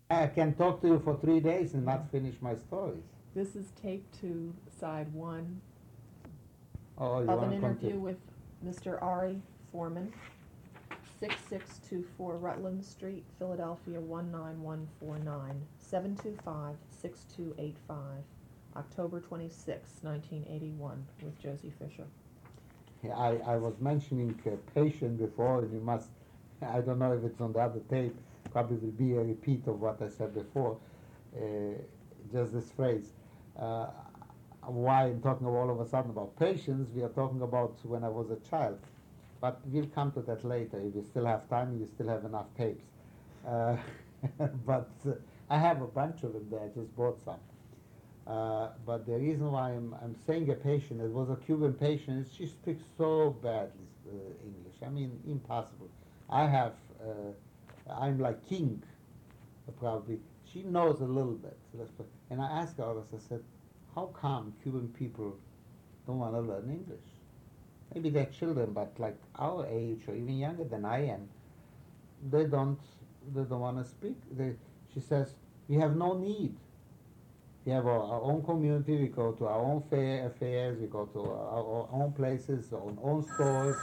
I can talk to you for 3 days and not finish my stories. This is tape two, side one Oh, you of an want to interview continue? with Mr. Ari Foreman, 6624 Rutland Street, Philadelphia 19149, 725-6285, October 26, 1981, with Josie Fisher. Yeah, I was mentioning patient before, and you must, I don't know if it's on the other tape, probably will be a repeat of what I said before. Uh, just this phrase. Uh, why I'm talking all of a sudden about patience, we are talking about when I was a child. But we'll come to that later. If you still have time, you still have enough tapes. Uh, but I have a bunch of them there. I just bought some. But the reason why I'm saying a patient, it was a Cuban patient, she speaks so badly English. I mean, impossible. I have, I'm like king, probably. She knows a little bit. And I asked her, I said, how come Cuban people don't want to learn English? Maybe they're children, but like our age or even younger than I am, they don't, they don't want to speak. She says, we have no need. We have our own community. We go to our own affairs. We go to our own places, our own stores,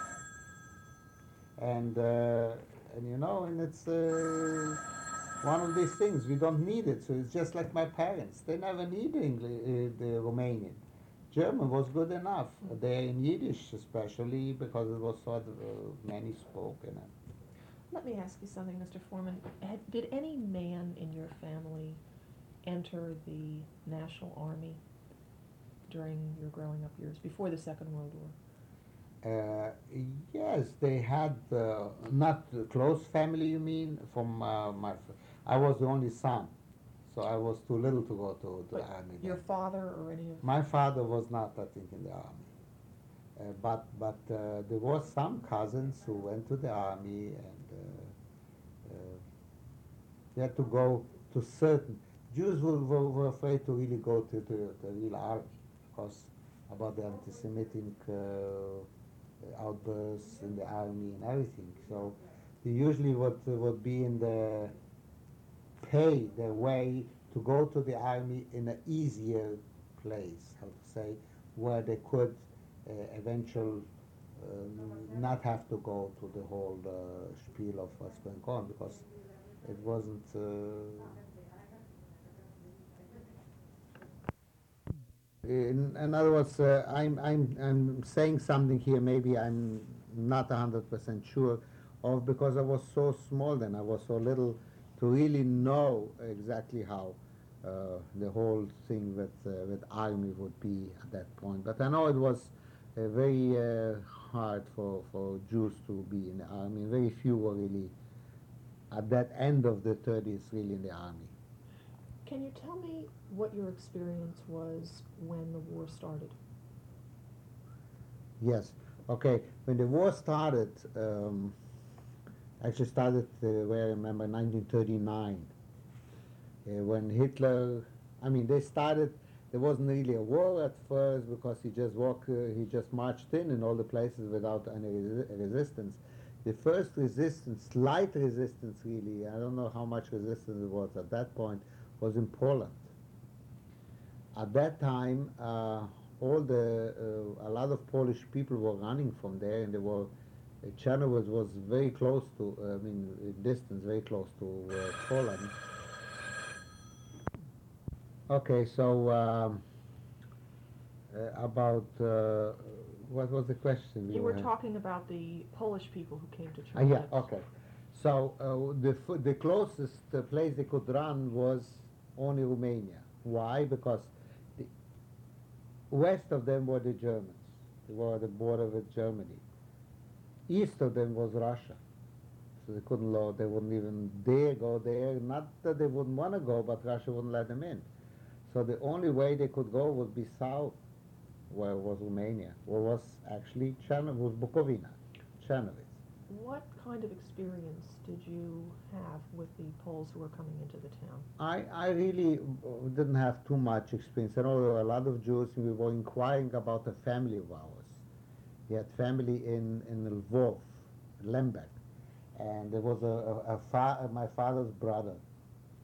and and it's one of these things. We don't need it. So it's just like my parents. They never needed English, the Romanian. German was good enough. There in Yiddish, especially because it was sort of many spoke. Let me ask you something, Mr. Foreman. Did any man in your family enter the National Army during your growing up years, before the Second World War? Uh, yes, they had not the close family. You mean from I was the only son, so I was too little to go to the But army your then. father or any of... My father was not, I think, in the army, but there was some cousins who went to the army, and they had to go to certain. Jews were afraid to really go to the real army because about the anti-Semitic outbursts in the army and everything. So they usually would be in the pay their way to go to the army in an easier place, how to say, where they could eventually not have to go to the whole spiel of what's going on because it wasn't. In other words, I'm saying something here. Maybe I'm not 100% sure of because I was so small then. I was so little to really know exactly how the whole thing with army would be at that point. But I know it was very hard for Jews to be in the army. Very few were really at that end of the 30s really in the army. Can you tell me what your experience was when the war started? Yes. Okay. When the war started, actually started where I remember 1939 when Hitler. I mean, they started. There wasn't really a war at first because he just marched in all the places without any resistance. The first resistance, slight resistance, really. I don't know how much resistance it was at that point. Was in Poland. At that time, a lot of Polish people were running from there, and they were Chernobyl was very close to, I mean, in distance, very close to Poland. Okay, so about what was the question we You were were? talking about the Polish people who came to Yeah, Chernobyl. okay. So the closest place they could run was only Romania. Why? Because the west of them were the Germans. They were at the border with Germany. East of them was Russia. So they couldn't load, they wouldn't even dare go there. Not that they wouldn't want to go, but Russia wouldn't let them in. So the only way they could go would be south, where was Romania, where was actually Chernobyl, was Bukovina, Chernobyl. What kind of experience did you have with the Poles who were coming into the town? I really didn't have too much experience. I know there were a lot of Jews, and we were inquiring about a family of ours. He had family in Lvov, Lemberg, and there was my father's brother.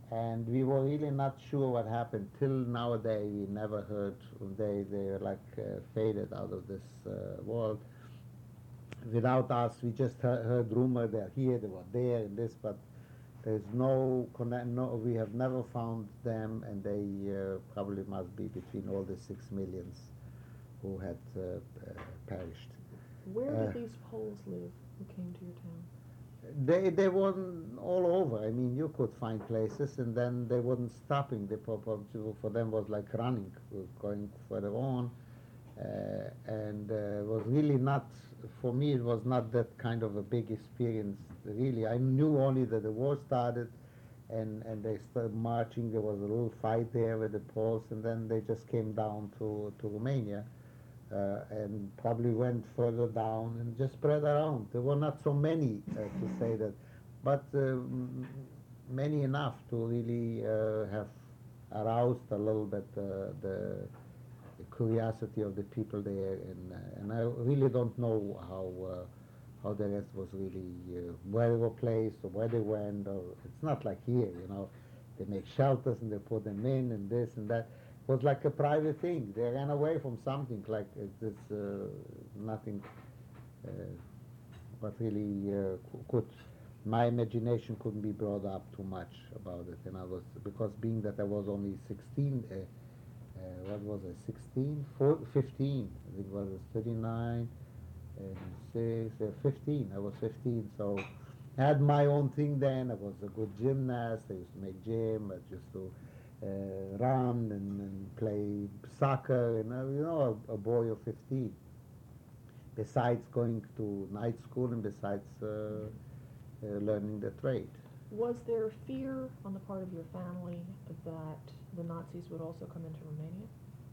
and we were really not sure what happened till nowadays. We never heard. They like faded out of this world. Without us, we just heard rumor they're here, they were there, and this, but there's no connect. No, we have never found them, and they probably must be between all the 6 millions who had perished. Where Uh, did these Poles live who came to your town? they weren't all over. I mean, you could find places, and then they weren't stopping. They probably for them was like running, going further on, and was really not. For me, it was not that kind of a big experience. Really, I knew only that the war started, and they started marching. There was a little fight there with the Poles, and then they just came down to Romania and probably went further down and just spread around. There were not so many to say that, but many enough to really have aroused a little bit the curiosity of the people there, and I really don't know how the rest was really where they were placed or where they went. Or it's not like here, you know, they make shelters and they put them in and this and that. It was like a private thing. They ran away from something like it's nothing, uh, but really could. My imagination couldn't be brought up too much about it, and I was because being that I was only 16. What was I, 16? 15, I think it was 39, and 6, 15, I was 15, so I had my own thing then. I was a good gymnast, I used to make gym, I used to run and play soccer, and a boy of 15, besides going to night school and besides learning the trade. Was there fear on the part of your family that the Nazis would also come into Romania?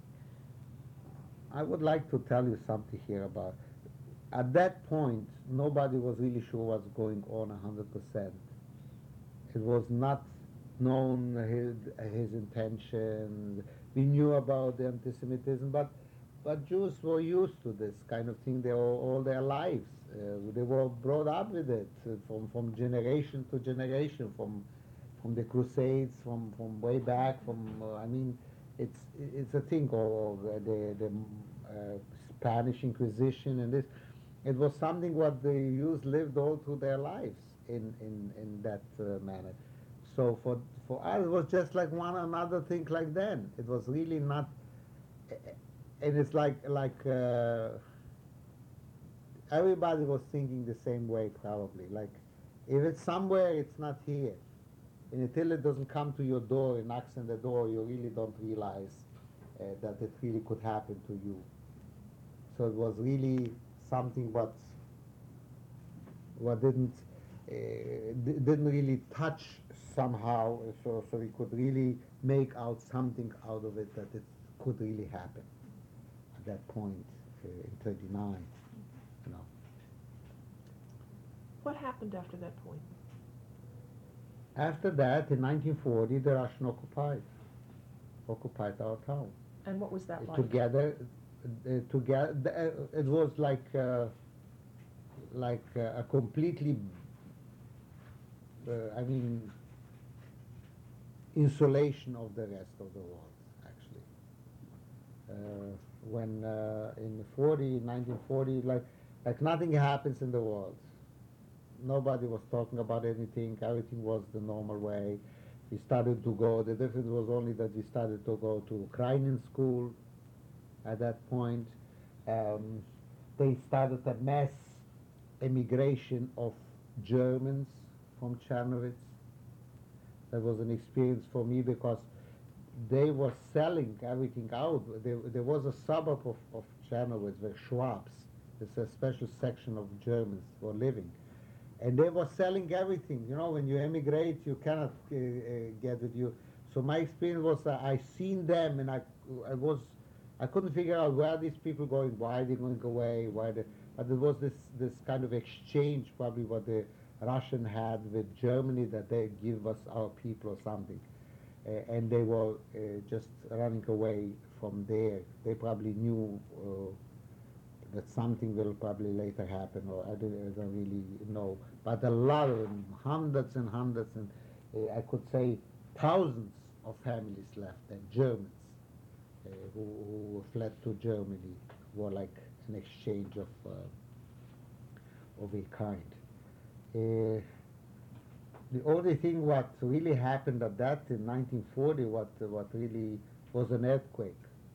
I would like to tell you something here about. At that point, nobody was really sure what's going on 100%. It was not known his intention. We knew about the anti-Semitism, but Jews were used to this kind of thing all their lives. They were brought up with it from generation to generation, from the Crusades, from way back. I mean, it's a thing of the Spanish Inquisition and this. It was something what the Jews lived all through their lives in that manner. So for us, it was just like one another thing like then. It was really not, and it's like everybody was thinking the same way probably. Like if it's somewhere, it's not here. And until it doesn't come to your door and knocks on the door, you really don't realize that it really could happen to you. So it was really something what didn't really touch somehow. So we could really make out something out of it that it could really happen at that point in '39. You know. What happened after that point? After that, in 1940, the Russian occupied our town. And what was that like? Together, it was like a completely, I mean, insulation of the rest of the world, actually. When in 1940, like nothing happens in the world. Nobody was talking about anything. Everything was the normal way. We started to go. The difference was only that we started to go to Ukrainian school at that point. They started a mass emigration of Germans from Chernovitz. That was an experience for me because they were selling everything out. There was a suburb of Chernovitz where Schwabs, it's a special section of Germans were living. And they were selling everything. You know, when you emigrate, you cannot get with you. So my experience was I seen them, and I couldn't figure out where these people going, why they're going away, but there was this kind of exchange, probably what the Russian had with Germany, that they give us our people or something, and they were just running away from there. They probably knew that something will probably later happen, or I don't really know. But a lot of them, hundreds and hundreds, and I could say thousands of families left, and Germans who fled to Germany were like an exchange of a kind. Uh, the only thing what really happened at that in 1940, what really was an earthquake.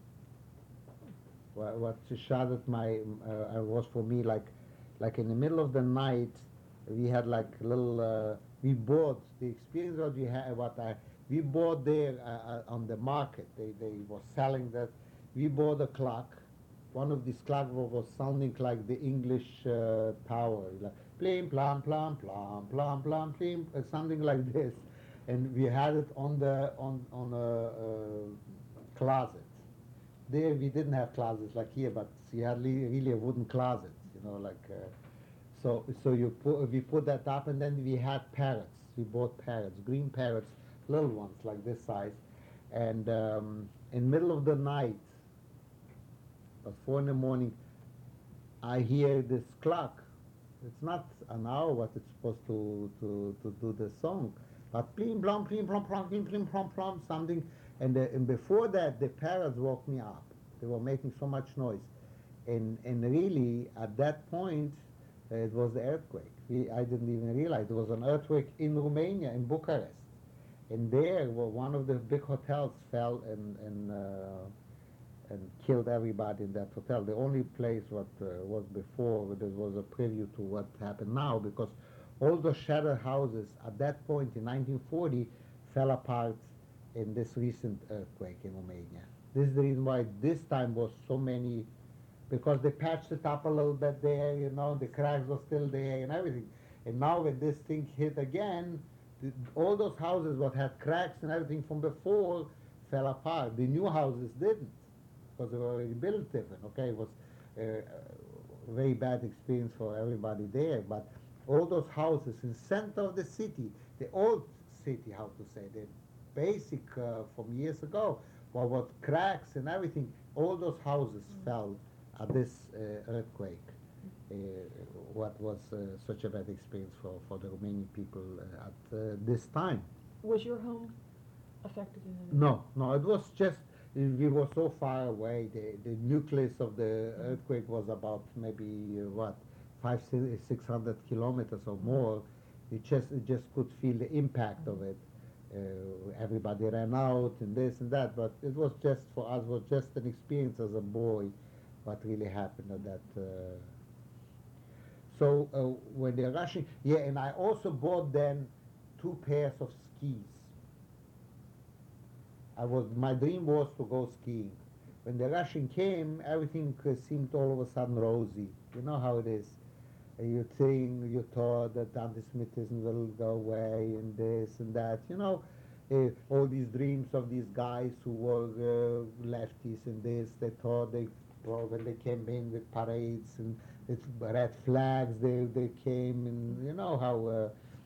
What shattered my was for me like in the middle of the night, we had like little we bought the experience what we had what I we bought there on the market. They were selling that. We bought a clock. One of these clocks was sounding like the English tower, like plim plam plam plam plam plam plim, something like this, and we had it on a closet. There we didn't have closets like here, but you had really a wooden closet, like. So we put that up, and then we had parrots. We bought parrots, green parrots, little ones like this size, and in middle of the night, at 4 in the morning, I hear this clock. It's not an hour what it's supposed to do the song, but plim plom plim plom plom plim plim plom plom something. And before that, the parrots woke me up. They were making so much noise, and really at that point, it was the earthquake. I didn't even realize it was an earthquake in Romania, in Bucharest, and there, one of the big hotels fell and killed everybody in that hotel. The only place what was before, there was a preview to what happened now, because all the shattered houses at that point in 1940 fell apart in this recent earthquake in Romania. This is the reason why this time was so many, because they patched it up a little bit there, the cracks were still there and everything. And now when this thing hit again, all those houses what had cracks and everything from before fell apart. The new houses didn't, because they were already built different. Okay, it was a very bad experience for everybody there. But all those houses in center of the city, the old city, how to say, the basic from years ago, what cracks and everything, all those houses fell at this earthquake. Uh, what was such a bad experience for the Romanian people at this time. Was your home affected in any way? No, it was just we were so far away. The nucleus of the earthquake was about maybe what 600 kilometers or more. You just could feel the impact of it. Everybody ran out and this and that, but it was just for us was just an experience as a boy, what really happened at that. So when they're rushing, yeah, and I also bought then 2 pairs of skis. My dream was to go skiing. When the Russian came, everything seemed all of a sudden rosy. You know how it is. You thought that anti-Semitism will go away and this and that. All these dreams of these guys who were lefties and this, they thought when they came in with parades and with red flags, they came, and you know how.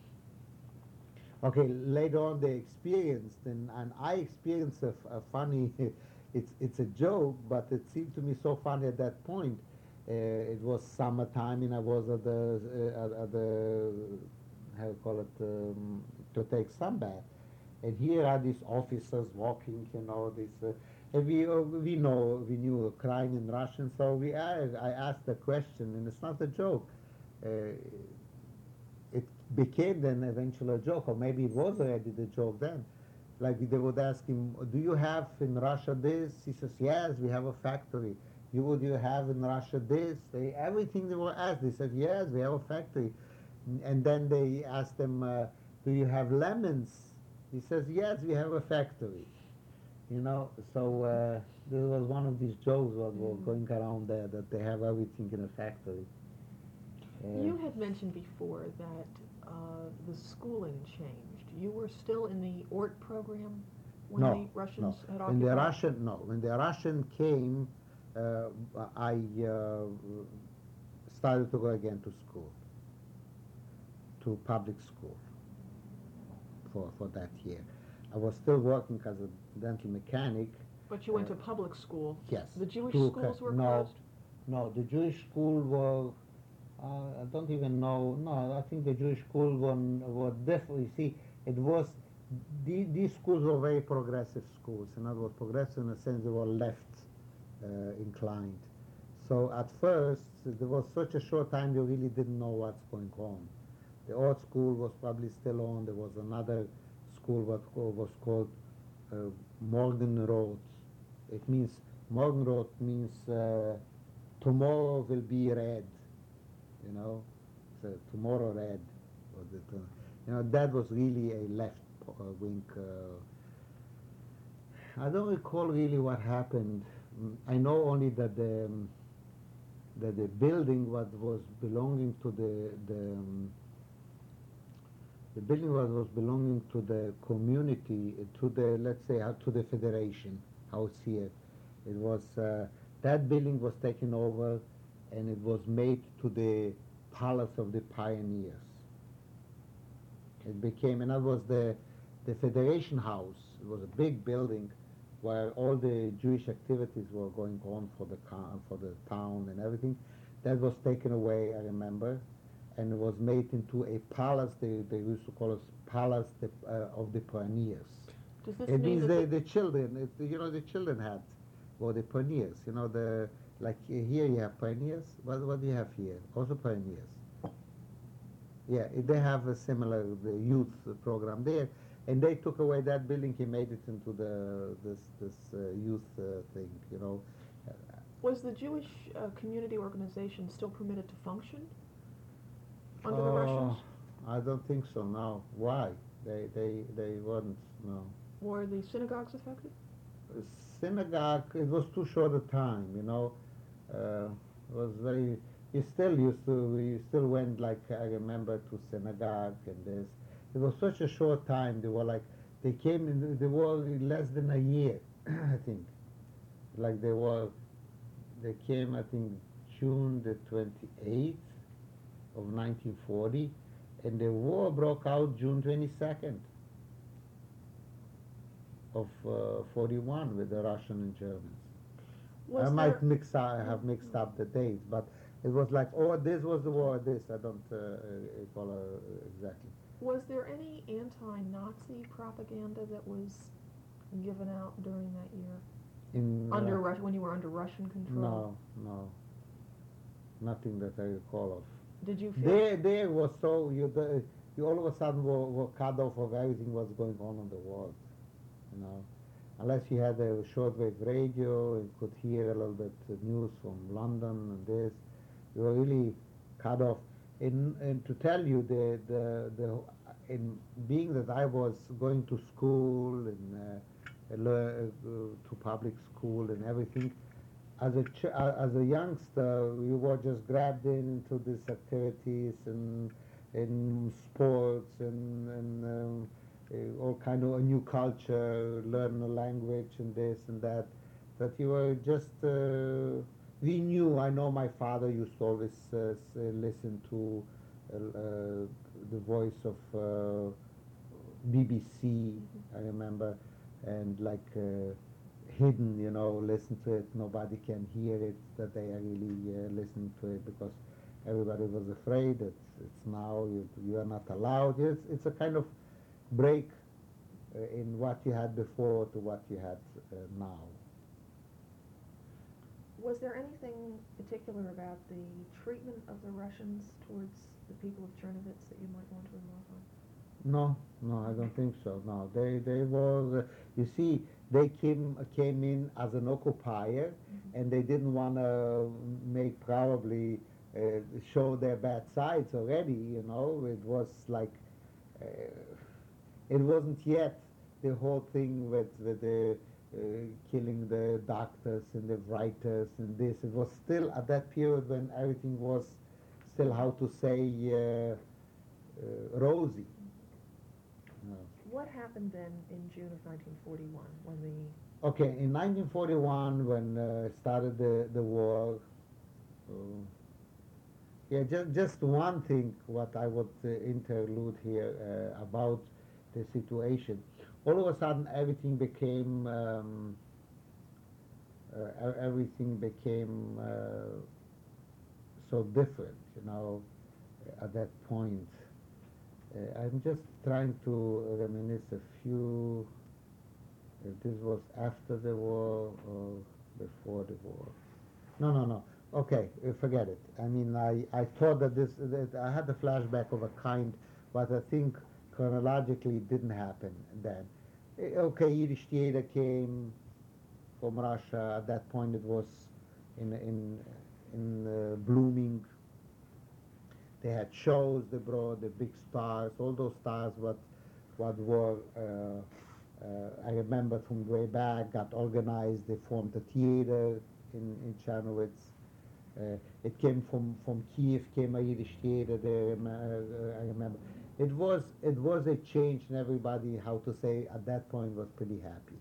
Okay, later on they experienced, and I experienced a funny, it's a joke, but it seemed to me so funny at that point. It was summertime, and I was at the how you call it, to take sunbath. And here are these officers walking, this, and we knew crying in Russian, so I asked a question, and it's not a joke. Uh, it became then eventually a joke, or maybe it was already the joke then. Like they would ask him, "Do you have in Russia this?" He says, "Yes, we have a factory." Do you have in Russia this? Everything they were asked, they said, "Yes, we have a factory." And then they asked him, "Do you have lemons?" He says, "Yes, we have a factory." So this was one of these jokes that were going around there, that they have everything in a factory. You had mentioned before that the schooling changed. You were still in the ORT program when the Russians had occupied? When the Russian came, I started to go again to school, to public school for that year. I was still working as a dental mechanic. But you went to public school? Yes. The Jewish schools were closed? No, the Jewish school were, I don't even know, no, I think the Jewish school were definitely, see, it was these schools were very progressive schools. In other words, progressive in the sense they were left inclined. So at first, there was such a short time you really didn't know what's going on. The old school was probably still on. There was another school what was called uh, Morgan Road. It means Morgan Road means tomorrow will be red. You know, so tomorrow red. Was it, you know, that was really a left wing. I don't recall really what happened. I know only that the building what was belonging to the building was belonging to the community, to the, let's say, to the federation, how it's here. It was, that building was taken over and it was made to the Palace of the Pioneers. It became, and that was the Federation House. It was a big building where all the Jewish activities were going on for the town and everything. That was taken away, I remember, and it was made into a palace. They used to call it Palace of the Pioneers. Does this It mean means that the children, you know, the children had, or the pioneers, you know, like here you have pioneers. What do you have here? Also pioneers. Yeah, they have a similar the youth program there, and they took away that building. He made it into this youth thing, you know. was the Jewish community organization still permitted to function under the Russians? I don't think so. No, why? They weren't. No. Were the synagogues affected? Synagogue. It was too short a time, you know. It was very. We still used to. We still went like I remember to synagogue and this. It was such a short time. They were like they came in. They were in less than a year, I think. Like they were. They came, I think, June the 28th of 1940, and the war broke out June 22nd of 41 with the Russian and Germans. Was I might there, have mixed up the dates, but it was like, oh, this was the war, this. I don't recall exactly. was there any anti-Nazi propaganda that was given out during that year? In Under when you were under Russian control? no, nothing that I recall of. Did you feel There was so you all of a sudden were cut off of everything was going on in the world, you know. Unless you had a shortwave radio and could hear a little bit of news from London and this, you were really cut off. And to tell you, in being that I was going to school and to public school and everything, as a youngster, you were just grabbed into these activities and in sports and all kind of a new culture, learn a language and this and that. That you were just. We knew. I know my father used to always listen to the voice of BBC. I remember, and like hidden, you know, listen to it. Nobody can hear it. That they are really listening to it because everybody was afraid that it's now you are not allowed. It's a kind of break in what you had before to what you had now. Was there anything particular about the treatment of the Russians towards the people of Chernovitz that you might want to remark on? No, I don't think so. No, they were. You see, they came in as an occupier, and they didn't want to make probably show their bad sides already. You know, it was like uh, it wasn't yet the whole thing with the killing the doctors and the writers and this. It was still at that period when everything was still, how to say, rosy. No. What happened then in June of 1941 when the Okay, in 1941 when started the war, uh, yeah, just one thing what I would interlude here about the situation. All of a sudden, everything became so different, you know, at that point. I'm just trying to reminisce a few, if this was after the war or before the war. No, no, no. Okay, forget it. I mean, I thought that I had a flashback of a kind, but I think chronologically it didn't happen then. Okay, Yiddish theater came from Russia. At that point, it was in in blooming. They had shows. They brought the big stars, all those stars. What were I remember from way back got organized. They formed a theater in Chanowitz. It came from Kiev, came a Yiddish theater there. I remember. It was a change, and everybody, how to say, at that point was pretty happy.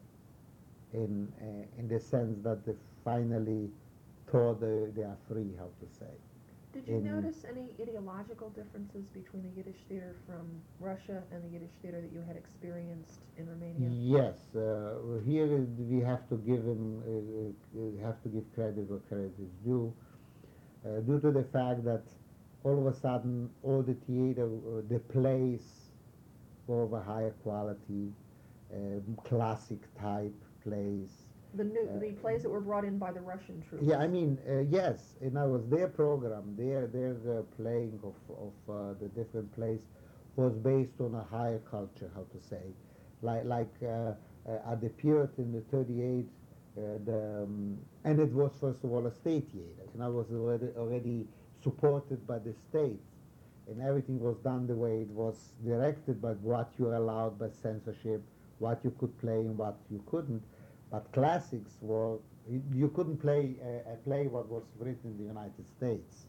In the sense that they finally thought they are free, how to say. Did you In notice any ideological differences between the Yiddish theater from Russia and the Yiddish theater that you had experienced in Romania? Yes, here we have to give him have to give credit where credit is due, due to the fact that all of a sudden all the theater, the plays were of a higher quality, classic type plays. The plays that were brought in by the Russian troops. Yeah, I mean, yes, and I was their program, their playing of the different plays was based on a higher culture, how to say, like at the period in the 38, and it was first of all a state theater, and I was already supported by the state, and everything was done the way it was directed, by what you were allowed by censorship, what you could play and what you couldn't. But classics were, you couldn't play a play what was written in the United States.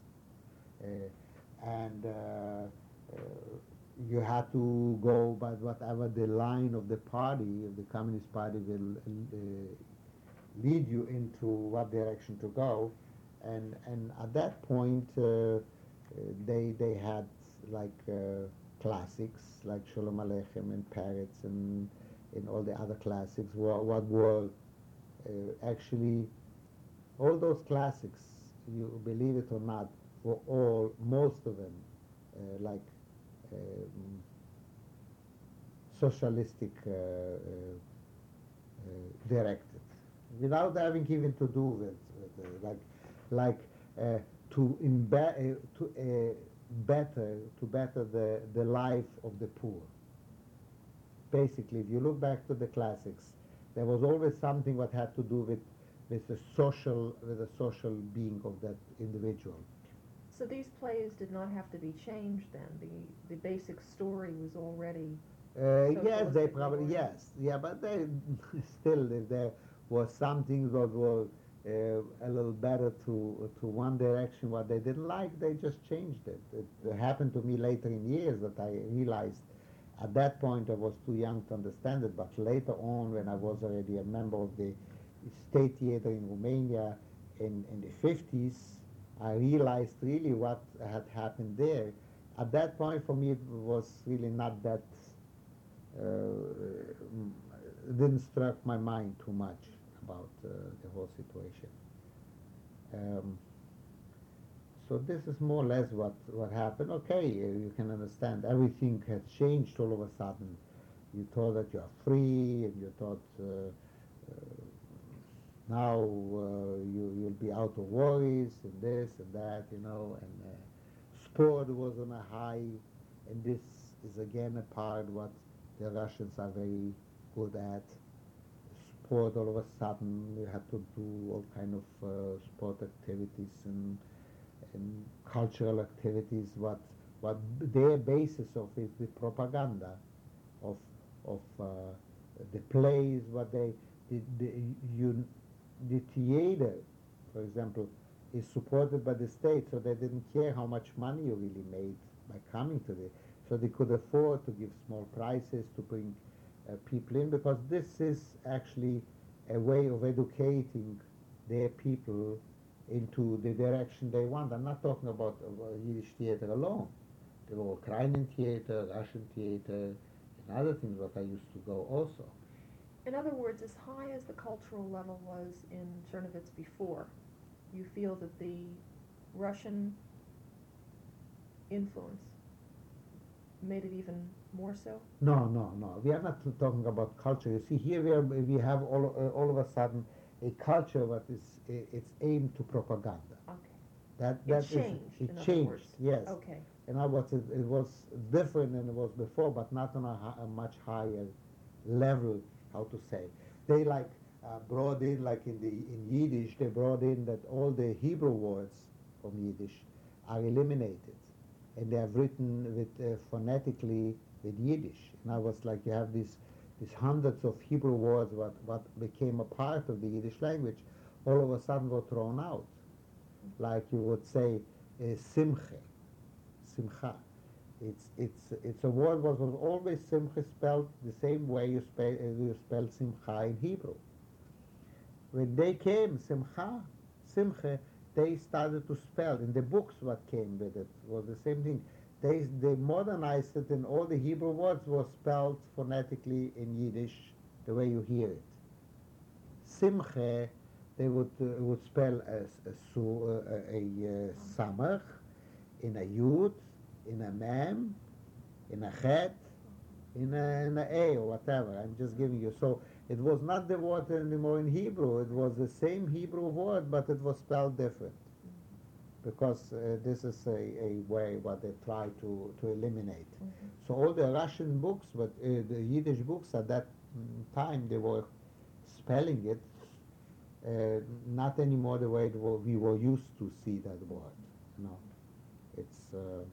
And you had to go by whatever the line of the party, of the Communist Party, will lead you into what direction to go. And at that point, they had like classics like Sholem Aleichem and Peretz and all the other classics. What were actually all those classics, you believe it or not, were all, most of them, like socialistic directed, without having even to do like to better the life of the poor. Basically, if you look back to the classics, there was always something what had to do with the social being of that individual. So these plays did not have to be changed then. The basic story was already Yes, they socialistic probably, oriented. yes, yeah, but they still, if there was something that were a little better to one direction, what they didn't like, they just changed it. It happened to me later in years that I realized. At that point, I was too young to understand it, but later on, when I was already a member of the state theater in Romania in the 50s, I realized really what had happened there. At that point, for me, it was really not that, it didn't struck my mind too much about the whole situation. Um, so this is more or less what happened. Okay, you can understand everything has changed all of a sudden. You thought that you are free, and you thought now you'll be out of worries and this and that, and sport was on a high, and this is again a part what the Russians are very good at. Sport, all of a sudden you have to do all kind of sport activities and cultural activities. What their basis of is the propaganda of of the plays. What they the you the theater, for example, is supported by the state, so they didn't care how much money you really made by coming to the. So they could afford to give small prices to bring people in, because this is actually a way of educating their people into the direction they want. I'm not talking about Yiddish theater alone. There were Ukrainian theater, Russian theater, and other things that I used to go also. In other words, as high as the cultural level was in Chernovitz before, you feel that the Russian influence made it even more so? No, no, no. We are not talking about culture. You see, here we have all of a sudden a culture that is it's aimed to propaganda. Okay. That It changed, it in other changed. words. Yes. Okay. And I was it was different than it was before, but not on a much higher level. How to say? They like brought in like in Yiddish. They brought in that all the Hebrew words from Yiddish are eliminated, and they have written with phonetically with Yiddish. And I was like, you have these hundreds of Hebrew words what became a part of the Yiddish language, all of a sudden were thrown out. Like you would say, simche, simcha. It's a word that was always simcha spelled the same way you spell simcha in Hebrew. When they came, simcha, they started to spell in the books what came with it was the same thing. They modernized it, and all the Hebrew words were spelled phonetically in Yiddish the way you hear it. Simche, they would spell a samach, in a yud, in a mem, in a chet, in a a or whatever. I'm just giving you. So it was not the word anymore in Hebrew. It was the same Hebrew word, but it was spelled different. Because this is a way what they try to eliminate. Mm-hmm. So all the Russian books, but the Yiddish books at that time, they were spelling it not anymore the way we were used to see that word. No, it's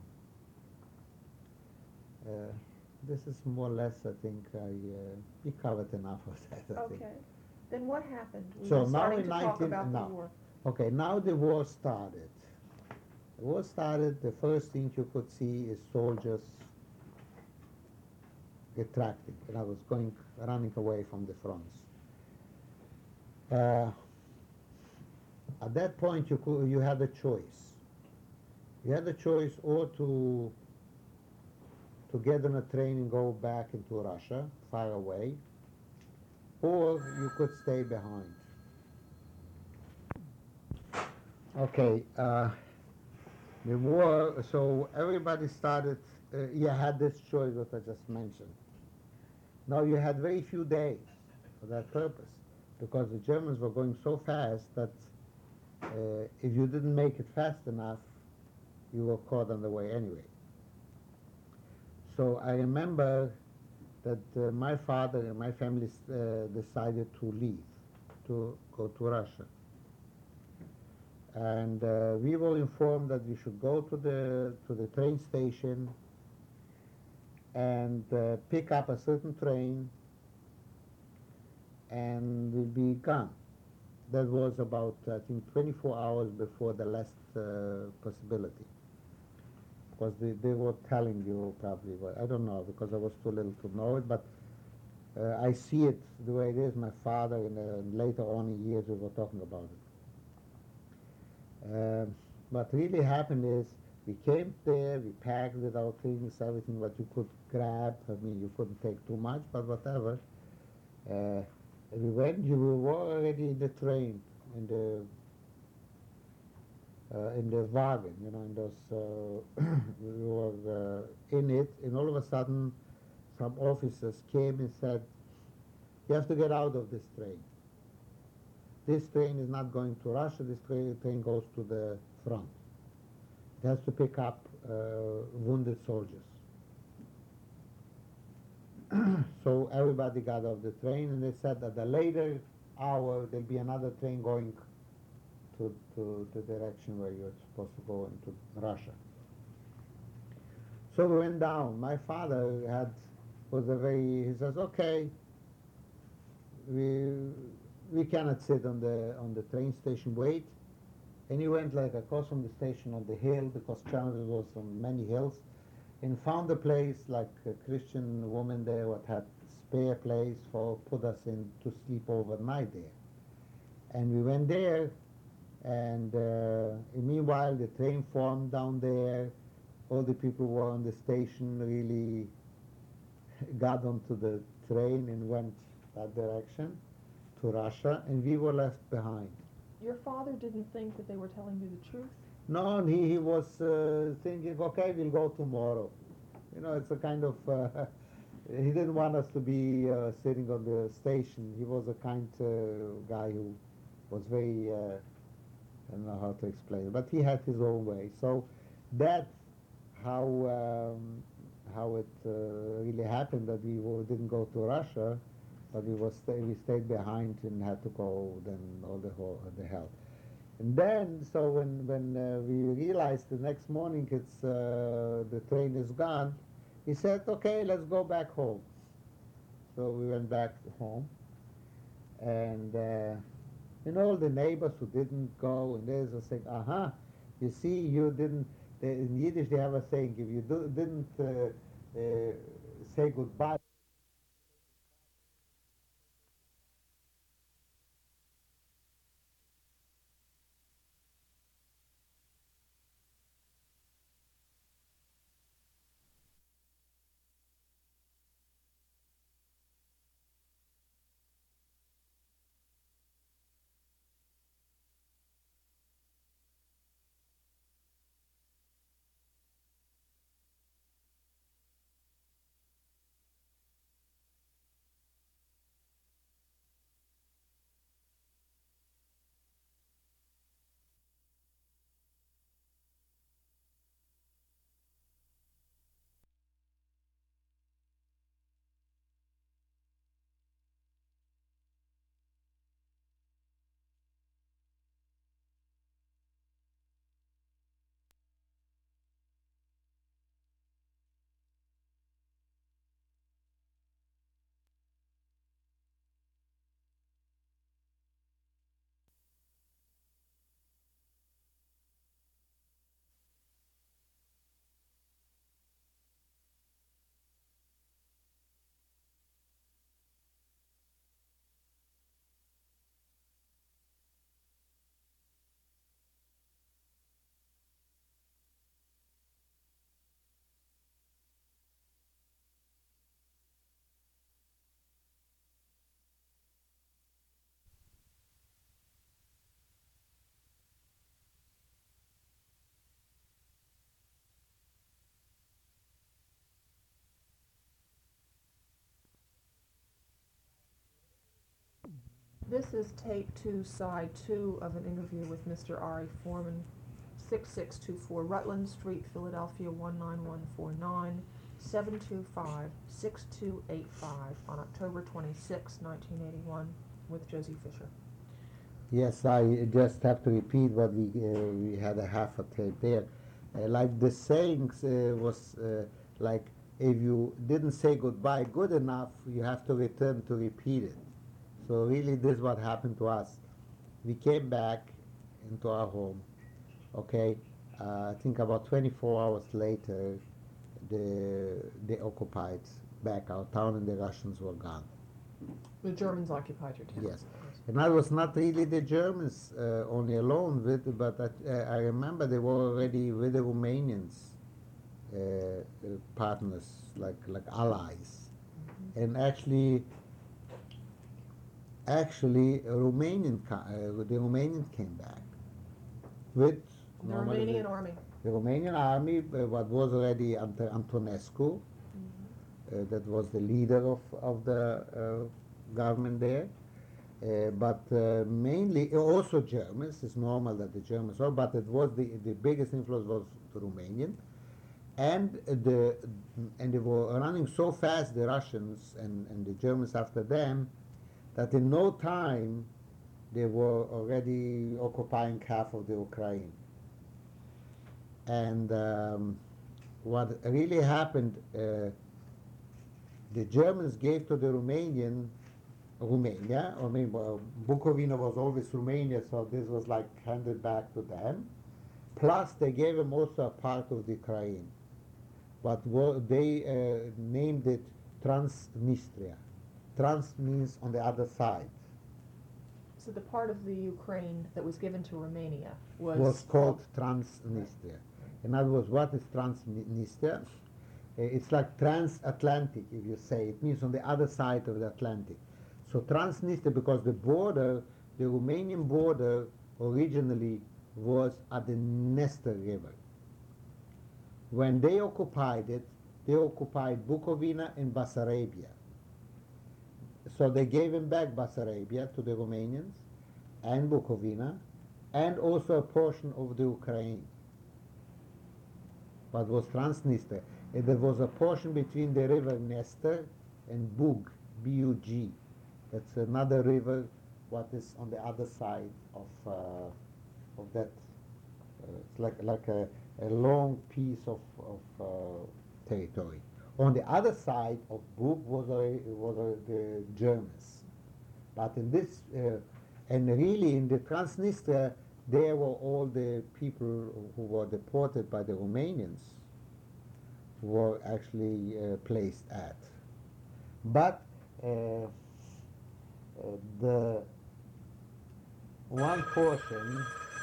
this is more or less. I think we covered enough of that. I think. Okay. Then what happened? We So were now starting in to talk 19 about now. the war. Okay, now the war started. The war started. The first thing you could see is soldiers retracting, and I was running away from the fronts. At that point, you had a choice. You had a choice or to get on a train and go back into Russia, far away, or you could stay behind. Okay, the war, so everybody started, you had this choice that I just mentioned. Now you had very few days for that purpose, because the Germans were going so fast that if you didn't make it fast enough, you were caught on the way anyway. So I remember that my father and my family decided to leave, to go to Russia. And we were informed that we should go to the train station and pick up a certain train and we'll be gone. That was about, I think, 24 hours before the last possibility. Because they were telling you probably, well, I don't know, because I was too little to know it, but I see it the way it is. My father, and later on in years, we were talking about it. What really happened is, we came there, we packed with our things, everything what you could grab. I mean, you couldn't take too much, but whatever. We went, you were already in the train, in the wagon, you know, in those, we were in it, and all of a sudden, some officers came and said, you have to get out of this train. This train is not going to Russia, this train goes to the front. It has to pick up wounded soldiers. So everybody got off the train, and they said at a later hour there'll be another train going to the direction where you're supposed to go into Russia. So we went down. My father he says, okay, we cannot sit on the train station, wait. And he went like across from the station on the hill, because Chernobyl was on many hills, and found a place like a Christian woman there what had spare place put us in to sleep overnight there. And we went there, and meanwhile the train formed down there. All the people who were on the station really got onto the train and went that direction to Russia, and we were left behind. Your father didn't think that they were telling you the truth? No, and he was thinking, okay, we'll go tomorrow. You know, it's a kind of, he didn't want us to be sitting on the station. He was a kind guy who was very, I don't know how to explain it, but he had his own way. So that's how how it really happened that didn't go to Russia, but we stayed behind and had to go then all the hell. And then, so when we realized the next morning the train is gone, he said, "Okay, let's go back home." So we went back home, and all the neighbors who didn't go, and they were saying, "Aha, you see, you didn't." In Yiddish, they have a saying: if you didn't say goodbye. This is tape 2, side 2 of an interview with Mr. Ari Foreman, 6624 Rutland Street, Philadelphia 19149, 725-6285 on October 26, 1981, with Josie Fisher. Yes, I just have to repeat what we had a half a tape there. Like the sayings was like if you didn't say goodbye good enough, you have to return to repeat it. So really, this is what happened to us. We came back into our home. Okay, I think about 24 hours later, they occupied back our town, and the Russians were gone. The Germans occupied your town. Yes. And that was not really the Germans only alone with, but I remember they were already with the Romanians partners, like allies. And actually, the Romanian came back with The normally Romanian army. the Romanian army, what was already under Antonescu, that was the leader of the government there. But mainly also Germans. It's normal that the Germans are, but it was the biggest influence was the Romanian, and they were running so fast, the Russians and the Germans after them, that in no time they were already occupying half of the Ukraine. And what really happened, the Germans gave to the Romania. I mean, well, Bukovina was always Romania, so this was like handed back to them. Plus, they gave them also a part of the Ukraine, but they named it Transnistria. Trans means on the other side. So the part of the Ukraine that was given to Romania Was called Transnistria. In other words, what is Transnistria? It's like transatlantic, if you say. It means on the other side of the Atlantic. So Transnistria, because the Romanian border originally was at the Dniester River. When they occupied it, they occupied Bukovina and Bessarabia. So they gave him back Bessarabia to the Romanians and Bukovina, and also a portion of the Ukraine, what was Transnistria. And there was a portion between the river Dniester and Bug, B-U-G. That's another river what is on the other side of that. It's like a long piece of territory. On the other side of Bug was the Germans. But in this, and really in the Transnistria, there were all the people who were deported by the Romanians were actually placed at. But the one portion,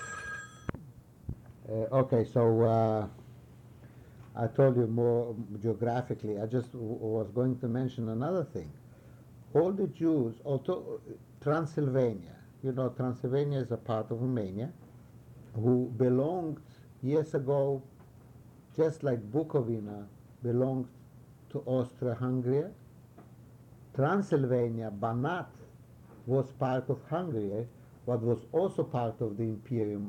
okay, so I told you more geographically. I just was going to mention another thing. All the Jews, although Transylvania, you know, Transylvania is a part of Romania, who belonged years ago, just like Bukovina belonged to Austria-Hungary. Transylvania, Banat, was part of Hungary, but was also part of the Imperium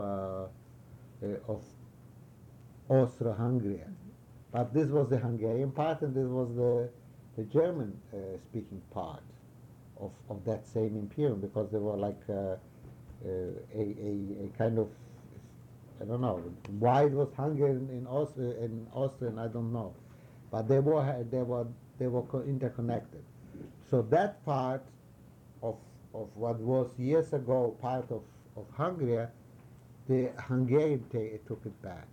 of Austria-Hungary. But this was the Hungarian part, and this was the German-speaking part of that same imperium, because they were like a kind of, I don't know, why it was Hungary in Austria, I don't know, but they were interconnected. So that part of what was years ago part of Hungary, the Hungarian took it back.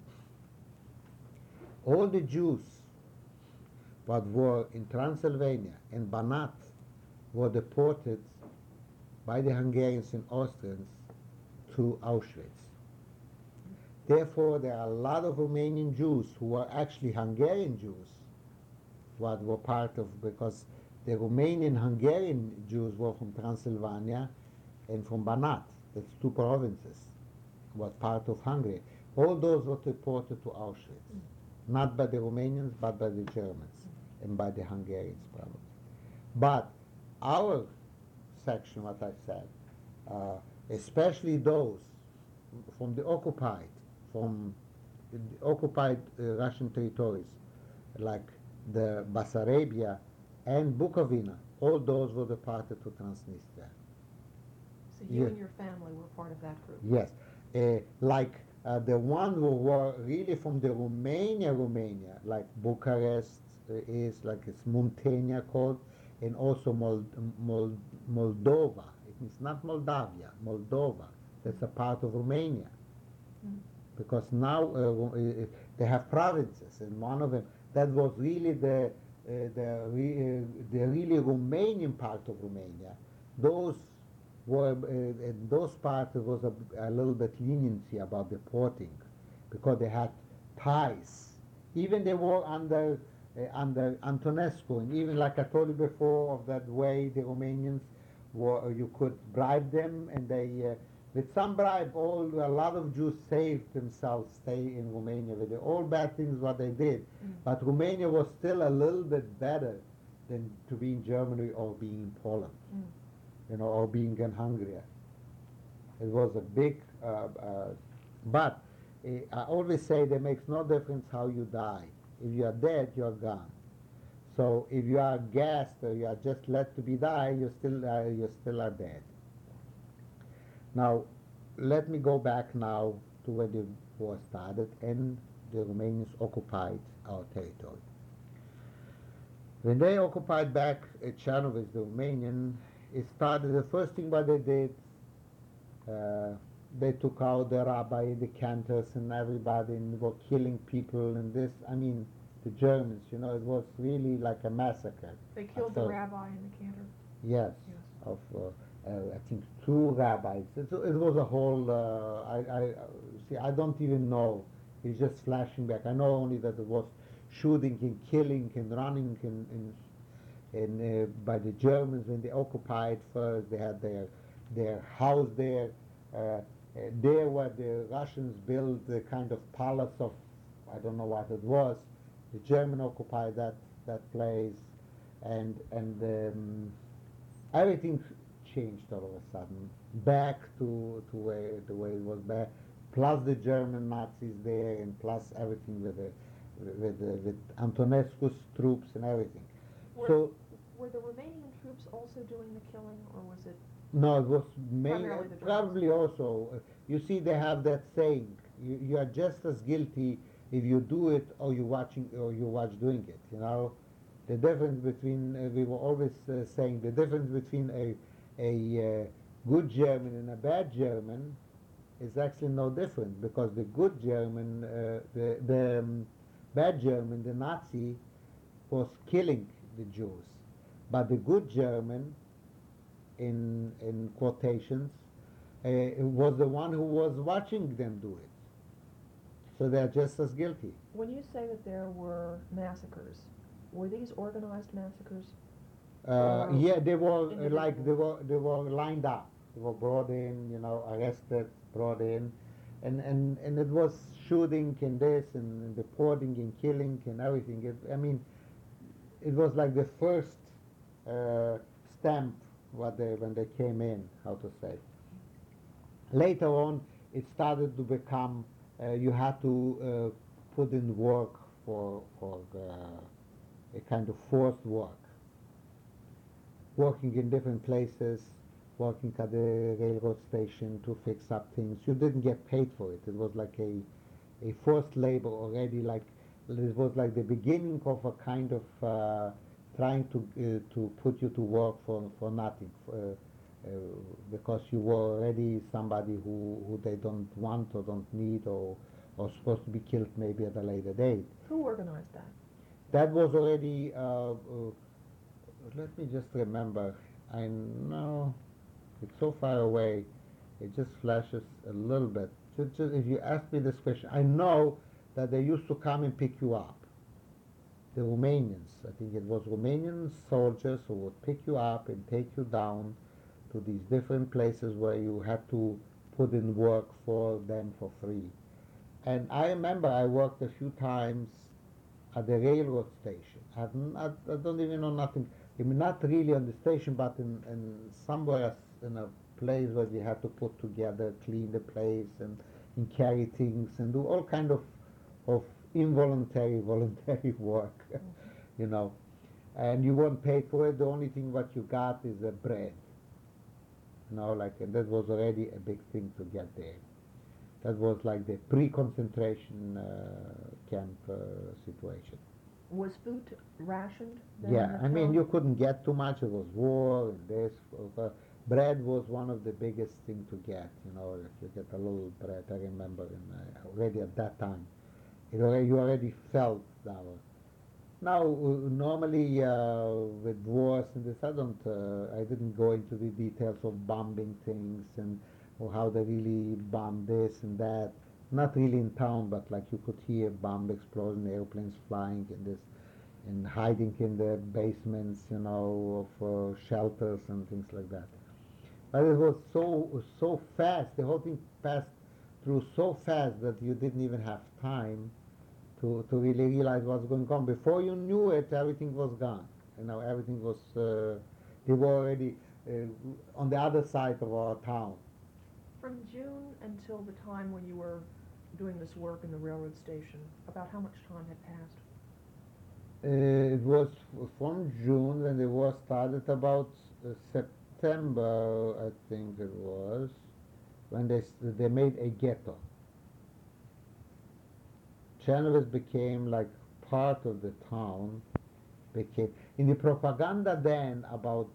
All the Jews that were in Transylvania and Banat were deported by the Hungarians and Austrians to Auschwitz. Therefore, there are a lot of Romanian Jews who were actually Hungarian Jews, what were part of, because the Romanian Hungarian Jews were from Transylvania and from Banat. That's two provinces, was part of Hungary. All those were deported to Auschwitz, not by the Romanians, but by the Germans and by the Hungarians, probably. But our section, what I said, especially those from the occupied Russian territories, like the Bessarabia and Bukovina, all those were deported to Transnistria. So you and your family were part of that group? Yes. The ones who were really from the Romania, like Bucharest is, like it's Muntenia called, and also Moldova. It's not Moldavia, Moldova. That's a part of Romania. Because now they have provinces, and one of them, that was really the really Romanian part of Romania. Those were, in those parts there was a little bit leniency about deporting, because they had ties. Even they were under Antonescu, and even like I told you before, of that way the Romanians were, you could bribe them, and they, with some bribe, a lot of Jews saved themselves, stay in Romania with all bad things what they did. But Romania was still a little bit better than to be in Germany or being in Poland, or being in Hungary. It was a big, but I always say there makes no difference how you die. If you are dead, you are gone. So if you are gassed or you are just let to be die, you still are dead. Now, let me go back now to when the war started and the Romanians occupied our territory. When they occupied back Czernowitz, the Romanian, it started, the first thing what they did, they took out the rabbi, the cantors, and everybody, and were killing people, and this, I mean, the Germans, it was really like a massacre. They killed the rabbi and the cantor? Yes. Of I think 2 rabbis. It was a whole, I don't even know. It's just flashing back. I know only that it was shooting and killing and running and by the Germans when they occupied first. They had their house there. There where the Russians built the kind of palace of, I don't know what it was. The German occupied that place, and everything changed all of a sudden, back to where the way it was back. Plus the German Nazis there, and plus everything with Antonescu's troops and everything. Were, So were the Romanian troops also doing the killing, or was it no, it was primarily the Germans? probably also. You see, they have that saying: you are just as guilty if you do it or you watch doing it. You know, the difference between we were always saying the difference between a good German and a bad German is actually no different, because the good German, the bad German, the Nazi, was killing the Jews, but the good German, in quotations, was the one who was watching them do it. So they're just as guilty. When you say that there were massacres, were these organized massacres? Yeah, they were Individual. they were lined up. They were brought in, arrested, brought in, and it was shooting and this and deporting and killing and everything. I mean, it was like the first uh, stamp when they came in, how to say. Later on, it started to become you had to put in work for a kind of forced work, working in different places, working at the railroad station to fix up things. You didn't get paid for it. It was like a forced labor already. Like it was like the beginning of a kind of trying to put you to work for nothing, because you were already somebody who they don't want or don't need, or supposed to be killed maybe at a later date. Who organized that? That was already. Let me just remember. I know it's so far away. It just flashes a little bit. Just if you ask me this question, I know that they used to come and pick you up. The Romanians, I think it was Romanian soldiers who would pick you up and take you down to these different places where you had to put in work for them for free. And I remember I worked a few times at the railroad station. I don't even know nothing. I mean, not really on the station, but in somewhere in a place where we had to put together, clean the place, and carry things, and do all kind of involuntary, voluntary work, you know. And you weren't paid for it. The only thing what you got is a bread, and that was already a big thing to get there. That was like the pre-concentration camp situation. Was food rationed then in Yeah, the I mean, town? you couldn't get too much. It was war and this. Bread was one of the biggest thing to get. If you get a little bread, I remember, already at that time, you already felt that. Now, normally with wars and this, I didn't go into the details of bombing things and or how they really bombed this and that. Not really in town, but like you could hear bomb explosion, airplanes flying and this, and hiding in the basements, of shelters and things like that. But it was so fast. The whole thing passed through so fast that you didn't even have time to really realize what's going on. Before you knew it, everything was gone. Everything was, they were already on the other side of our town. From June until the time when you were doing this work in the railroad station, about how much time had passed? It was from June when the war started, about September, I think it was, when they made a ghetto. Chernobyl became like part of the town. Became in the propaganda then about.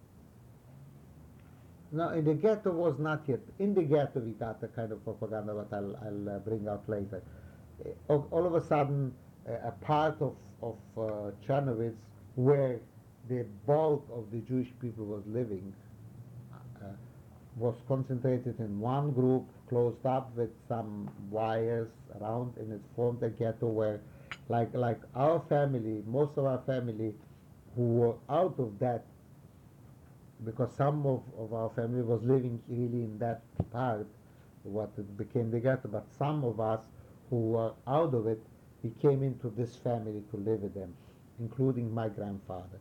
No, in the ghetto was not yet. In the ghetto we got a kind of propaganda that I'll bring out later. All of a sudden, a part of Chernobyl where the bulk of the Jewish people was living uh, was concentrated in one group, closed up with some wires around, and it formed a ghetto where, like our family, most of our family, who were out of that, because some of our family was living really in that part, what it became the ghetto, but some of us who were out of it we came into this family to live with them, including my grandfather.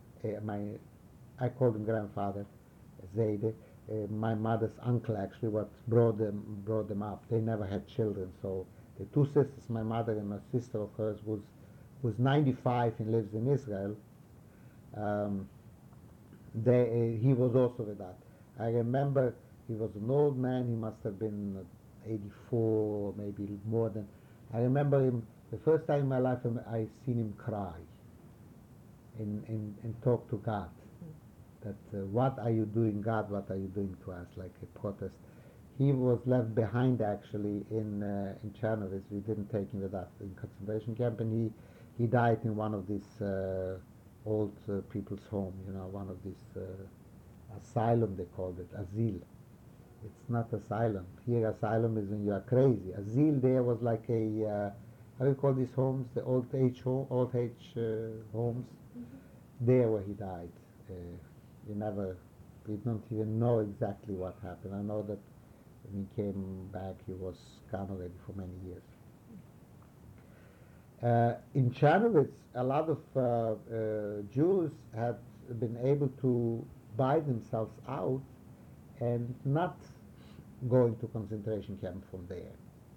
I called him grandfather, Zaide. My mother's uncle actually what brought them up. They never had children, so the two sisters, my mother and a sister of hers, was 95 and lives in Israel. Um, he was also with that. I remember he was an old man. He must have been 84 or maybe more than. I remember him the first time in my life. I seen him cry and talk to God. That what are you doing, God? What are you doing to us? Like a protest. He was left behind actually in Chernobyl. We didn't take him with us in concentration camp, and he died in one of these old people's home. You know, one of these asylum they called it, asyl. It's not asylum. Here asylum is when you are crazy. Asyl there was like a how do you call these homes? The old age homes. There where he died. Uh, we don't even know exactly what happened. I know that when he came back, he was gone already for many years. In Chernovitz, a lot of Jews had been able to buy themselves out and not go into concentration camp from there.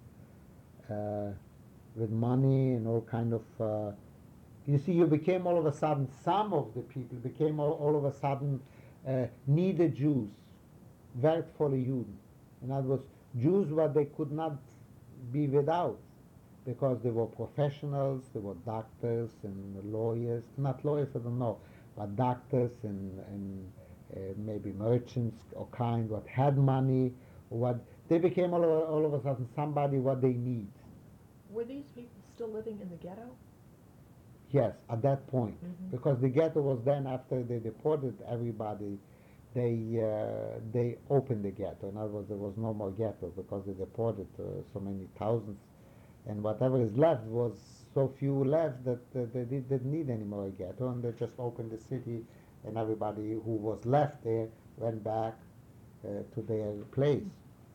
With money and all kind of you see, you became all of a sudden, some of the people became all of a sudden needed Jews, wertvolle Juden. In other words, Jews what they could not be without because they were professionals, they were doctors and lawyers, not lawyers, I don't know, but doctors and maybe merchants or kind what had money, or what they became all of a sudden somebody what they need. Were these people still living in the ghetto? Yes, at that point, because the ghetto was then after they deported everybody, they opened the ghetto. In other words, there was no more ghetto because they deported so many thousands, and whatever is left was so few left that they didn't need any more ghetto, and they just opened the city, and everybody who was left there went back to their place.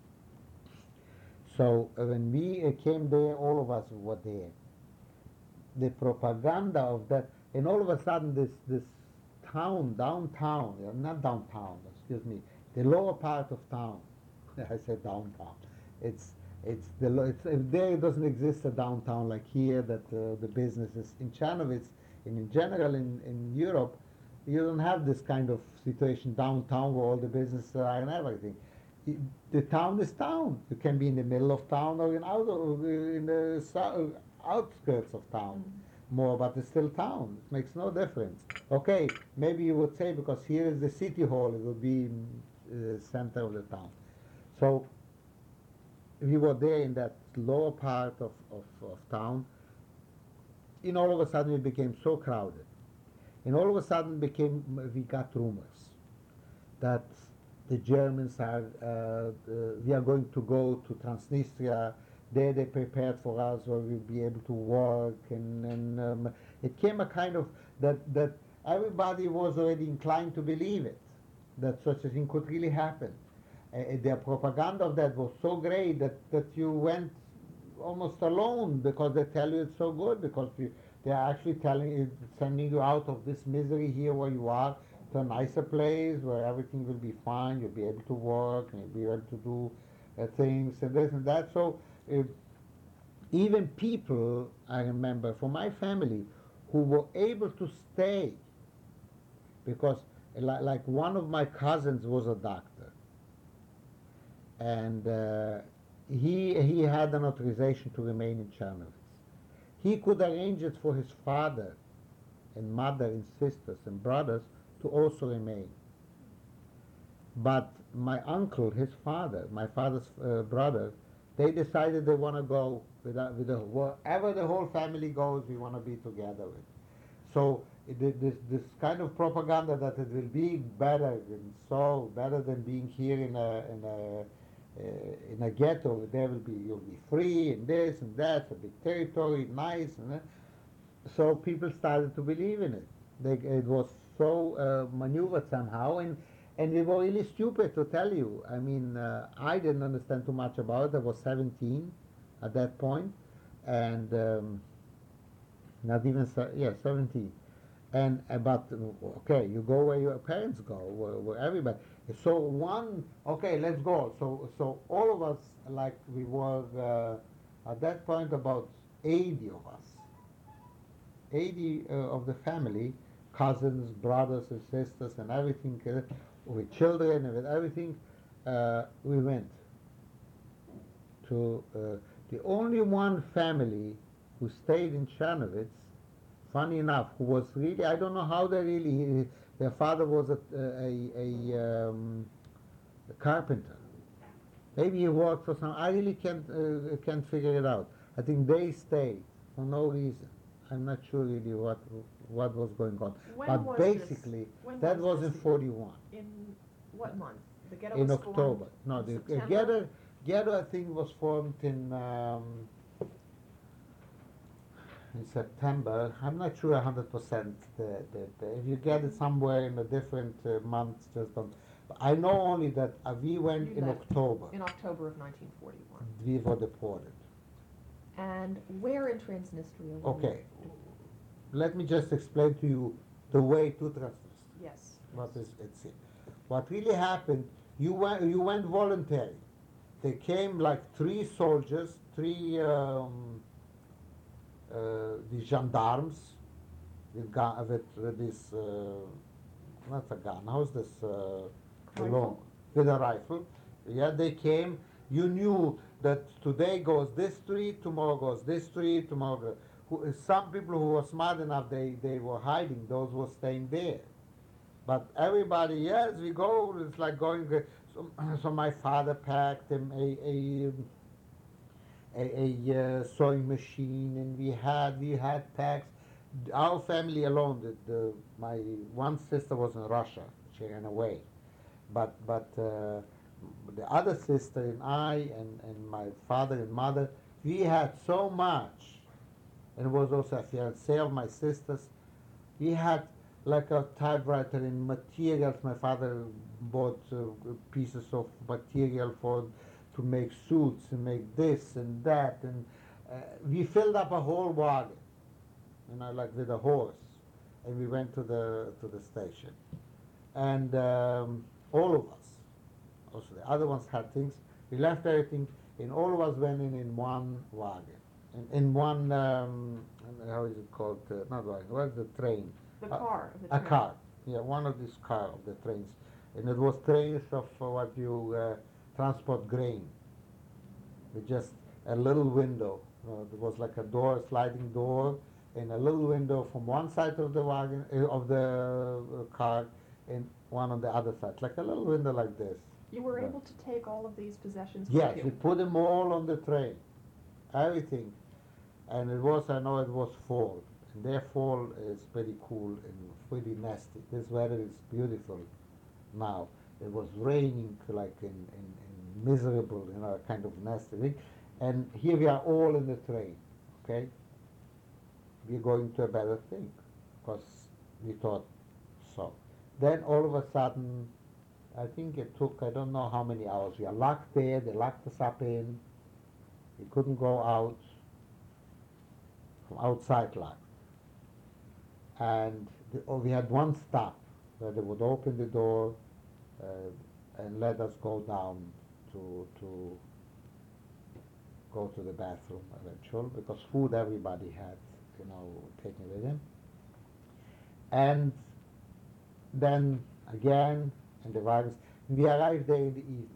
So when we came there, all of us were there. The propaganda of that, and all of a sudden this town, downtown, not downtown, excuse me, the lower part of town. I said downtown. It's there doesn't exist a downtown like here that the businesses in Chernovitz and in general in Europe, you don't have this kind of situation downtown where all the businesses are and everything. The town is town. You can be in the middle of town or in the outskirts of town more, but it's still town. It makes no difference. Okay, maybe you would say because here is the city hall, it would be center of the town. So we were there in that lower part of town, and all of a sudden it became so crowded. And all of a sudden we got rumors that the Germans we are going to go to Transnistria. There they prepared for us where we'll be able to work, and it came a kind of that everybody was already inclined to believe it, that such a thing could really happen. Their propaganda of that was so great that you went almost alone because they tell you it's so good because they are actually sending you out of this misery here where you are to a nicer place where everything will be fine, you'll be able to work, and you'll be able to do things and this and that. So even people, I remember, from my family, who were able to stay, because like one of my cousins was a doctor, and he had an authorization to remain in Chernovitz. He could arrange it for his father and mother and sisters and brothers to also remain. But my uncle, his father, my father's brother, they decided they want to go wherever the whole family goes, we want to be together with. So this kind of propaganda that it will be better and so better than being here in a ghetto. You'll be free and this and that, a big territory, nice, and so people started to believe in it. It was so maneuvered somehow, and it was really stupid to tell you. I mean, I didn't understand too much about it. I was 17 at that point, and not even 17. And about okay, you go where your parents go, where everybody. So one, okay, let's go. So all of us, like we were at that point about 80 of us, 80 of the family, cousins, brothers and sisters, and everything, with children and with everything. We went to the only one family who stayed in Chernovitz, funny enough, who was really, I don't know how they really, their father was a carpenter. Maybe he worked for some, I really can't figure it out. I think they stayed for no reason. I'm not sure really what was going on. When But was basically, this? When that was was in this? 41. In what month? The ghetto In was October. formed No, in the September? ghetto I think was formed in September. I'm not sure 100%. If you get it somewhere in a different month, just don't. But I know only that we went You in left October. in October of 1941. We were deported. And where in Transnistria were Okay, you? let me just explain to you the way to Transnistria. Yes. What is it's it? What really happened? You went voluntary. They came like three soldiers, three the gendarmes with this not a gun. How's this? Rifle? With a rifle. Yeah, they came. You knew that today goes this street, tomorrow goes this street, tomorrow. Some people who were smart enough, they were hiding. Those were staying there. But everybody, yes, we go. It's like going. So my father packed him a sewing machine, and we had packs. Our family alone. My one sister was in Russia. She ran away, but the other sister and I and my father and mother, we had so much, and it was also a fiancé of my sister's. We had like a typewriter in materials. My father bought pieces of material for to make suits and make this and that, and we filled up a whole wagon, like with a horse, and we went to the station, and all of us, also the other ones had things. We left everything, and all of us went in one wagon, in one how is it called? Not wagon. What's the train? The car. Of the A train. car. Yeah, one of these car of the trains, and it was trains of what you transport grain. With just a little window. There was like a door, a sliding door, and a little window from one side of the wagon of the car, and one on the other side, like a little window like this. You were Right. able to take all of these possessions Yes, with we you. put them all on the train, everything, and I know it was fall, and their fall is pretty cool and pretty nasty. This weather is beautiful now. It was raining like in miserable, kind of nasty thing, and here we are all in the train, okay? We're going to a better thing, because we thought so. Then all of a sudden, I think it took, I don't know how many hours. We are locked there, they locked us up in, we couldn't go out, from outside locked. And we had one stop where they would open the door and let us go down to go to the bathroom eventually, because food everybody had, taken with him. And then again, and the virus, we arrived there in the evening.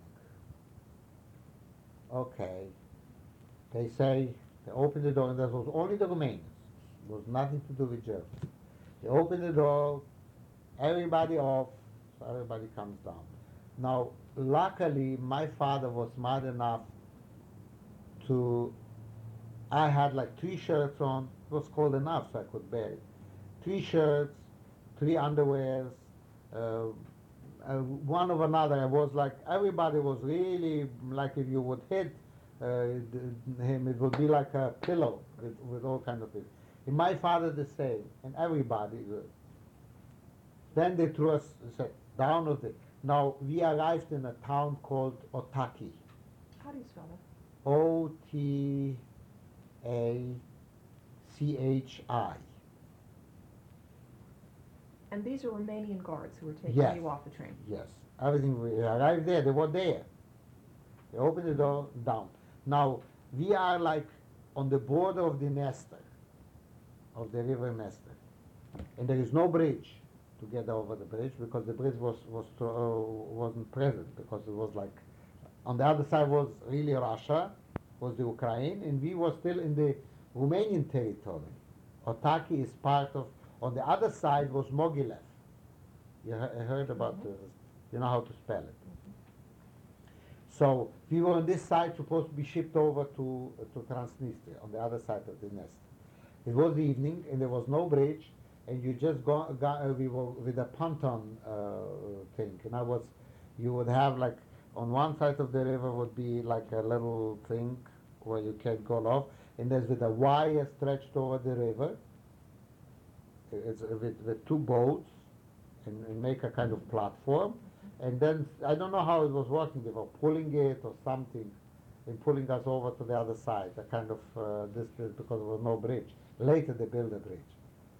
Okay, they say, they opened the door, and that was only the Romanians. It was nothing to do with Germans. They opened the door, everybody off, so everybody comes down. Now, luckily, my father was smart enough to, I had like 3 shirts on, it was cold enough so I could bear it. 3 shirts, 3 underwears, uh, one of another. I was like, everybody was really, like if you would hit him, it would be like a pillow with all kind of things. And my father the same, and everybody. Then they threw us said, down of it. Now, we arrived in a town called Otaki. How do you spell that? O-T, And these are Romanian guards who were taking Yes. you off the train. Yes. Everything, we arrived there, they were there. They opened the door down. Now, we are like on the border of the Nestor, of the river Nestor. And there is no bridge to get over the bridge because the bridge wasn't present because it was like on the other side was really Russia, was the Ukraine, and we were still in the Romanian territory. Otaki is part of. On the other side was Mogilev. You heard about you know how to spell it. So we were on this side supposed to be shipped over to Transnistria on the other side of the Nest. It was evening and there was no bridge, and you just we were with a ponton thing, and you would have like on one side of the river would be like a little thing where you can go off, and there's with a wire stretched over the river. It's with two boats, and make a kind of platform, and then I don't know how it was working. They were pulling it or something, and pulling us over to the other side. A kind of distance because there was no bridge. Later they built a bridge.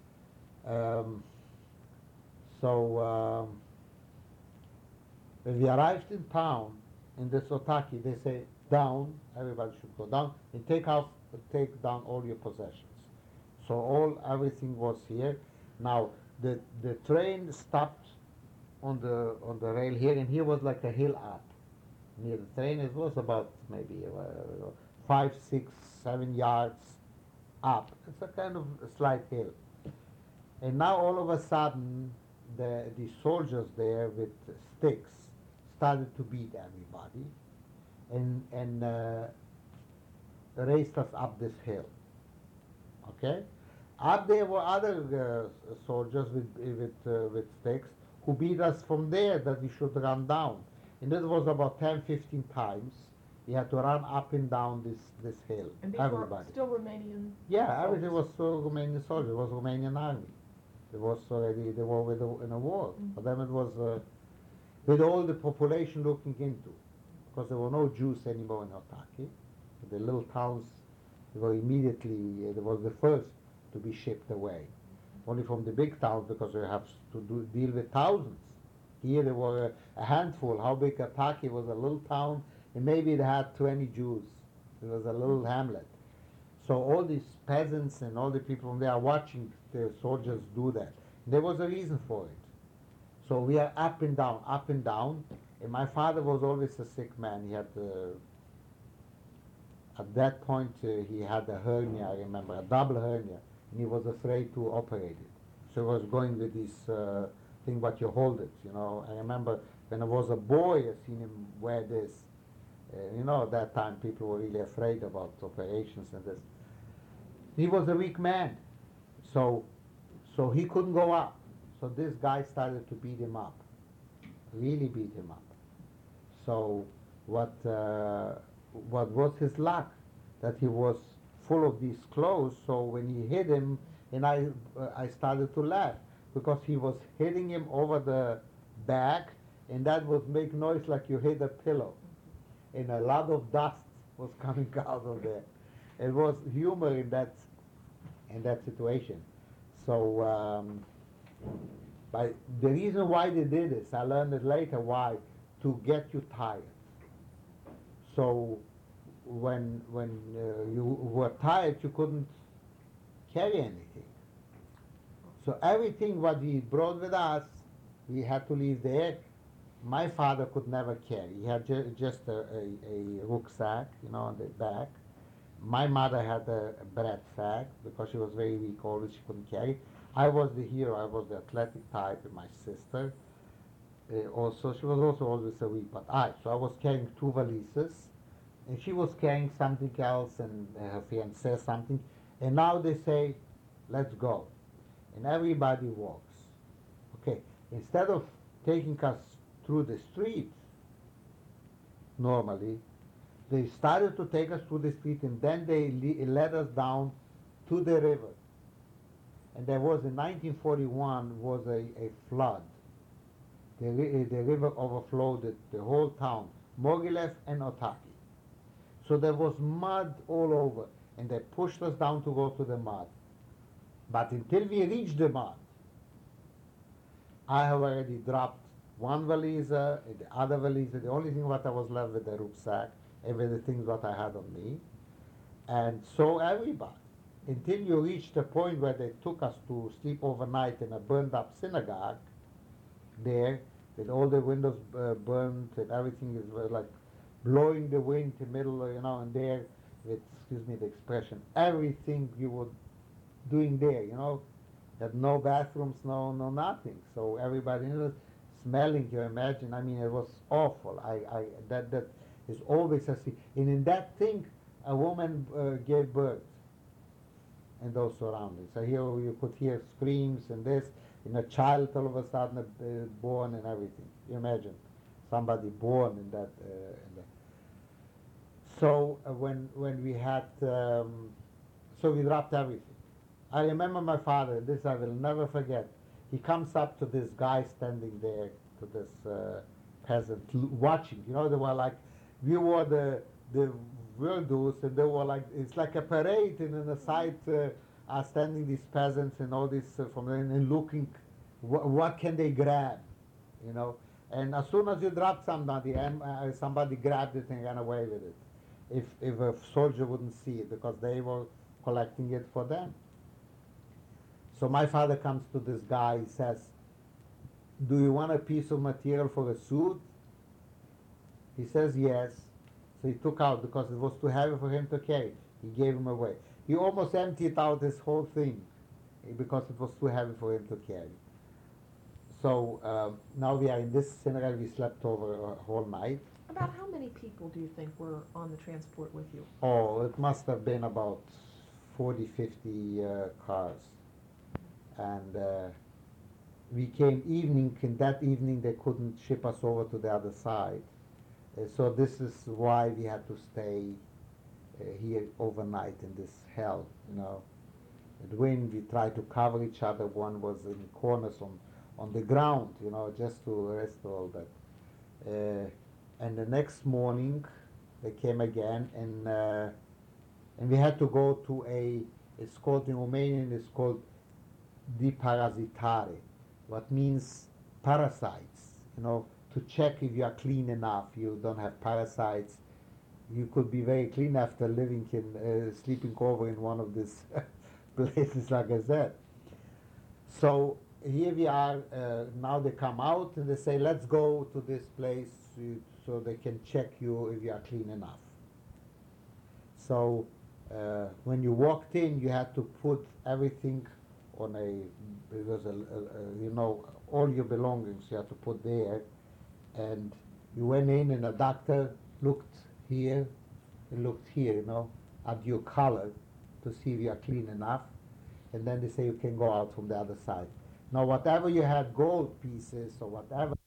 So when we arrived in town, in the Sotaki, they say down. Everybody should go down and take down all your possessions. So everything was here. Now the train stopped on the rail here, and here was like a hill up near the train. It was about maybe 5, 6, 7 yards up. It's a kind of a slight hill. And now all of a sudden, the soldiers there with sticks started to beat everybody, and raced us up this hill. Okay, up there were other soldiers with sticks who beat us from there that we should run down, and it was about 10, 15 times. We had to run up and down this hill. And these everybody. were still Romanian. Yeah, everything was Romanian soldiers. It was Romanian army. It was already they were in a war. For them it was with all the population looking into, because there were no Jews anymore in Otaki. The little towns were immediately they were the first to be shipped away. Only from the big towns, because you have to deal with thousands. Here there were a handful. How big Otaki was a little town, and maybe it had 20 Jews. It was a little hamlet. So all these peasants and all the people from there are watching the soldiers do that. There was a reason for it. So we are up and down, and my father was always a sick man. He had, at that point, he had a hernia, I remember, a double hernia, and he was afraid to operate it. So he was going with this thing, what you hold it, you know. I remember when I was a boy, I seen him wear this. You know, at that time people were really afraid about operations and this. He was a weak man, so he couldn't go up. So this guy started to beat him up, really beat him up. So what was his luck? That he was full of these clothes. So when he hit him, and I started to laugh because he was hitting him over the back, and that would make noise like you hit a pillow, and a lot of dust was coming out of there. It was humor in that situation. So but the reason why they did this, I learned it later why, to get you tired. So when you were tired, you couldn't carry anything. So everything what we brought with us, we had to leave there. My father could never carry. He had just a rucksack, you know, on the back. My mother had a bread sack because she was very weak, always she couldn't carry. I was the hero. I was the athletic type, and my sister also. She was also always a weak, but so I was carrying 2 valises, and she was carrying something else, and her fiancé something. And now they say, let's go. And everybody walks. Okay, instead of taking us through the streets, normally, they started to take us through the street, and then they led us down to the river. And there was, in 1941, was a flood. The river overflowed the whole town, Mogilev and Otaki. So there was mud all over. and they pushed us down to go to the mud. But until we reached the mud, I have already dropped one valise, the other valise. The only thing what I was left with the rucksack, and with the things what I had on me, and so everybody. Until you reach the point where they took us to sleep overnight in a burned up synagogue, there, with all the windows burned and everything is like blowing the wind in the middle, and there, with, excuse me the expression, everything you were doing there, had no bathrooms, no nothing. So everybody, smelling, you imagine, I mean, it was awful. That is always a thing. And in that thing, a woman gave birth in those surroundings. So here you could hear screams and this, and a child all of a sudden born and everything. You imagine somebody born in that. So when we had, so we dropped everything. I remember my father. This I will never forget. He comes up to this guy standing there, to this peasant watching. They were like, we were the Wildus, and they were like, it's like a parade, and on the side are standing these peasants and all this from and looking, what can they grab, And as soon as you drop somebody, and somebody grabbed it and ran away with it, if a soldier wouldn't see it, because they were collecting it for them. So my father comes to this guy, he says, do you want a piece of material for a suit? He says yes. So he took out, because it was too heavy for him to carry. He gave him away. He almost emptied out this whole thing because it was too heavy for him to carry. So now we are in this synagogue. We slept over a whole night. About how many people do you think were on the transport with you? Oh, it must have been about 40, 50 cars. And we came evening, and that evening they couldn't ship us over to the other side. So this is why we had to stay here overnight in this hell, And when we tried to cover each other, one was in corners on the ground, just to rest all that. And the next morning they came again, and we had to go to it's called in Romanian, it's called deparazitare, what means parasites, to check if you are clean enough, you don't have parasites. You could be very clean after living sleeping over in one of these places, like I said. So here we are, now they come out and they say, let's go to this place so they can check you if you are clean enough. So when you walked in, you had to put everything on it was all your belongings you had to put there. And you went in, and a doctor looked here and looked here, at your color to see if you are clean enough. And then they say you can go out from the other side. Now, whatever you had, gold pieces or whatever,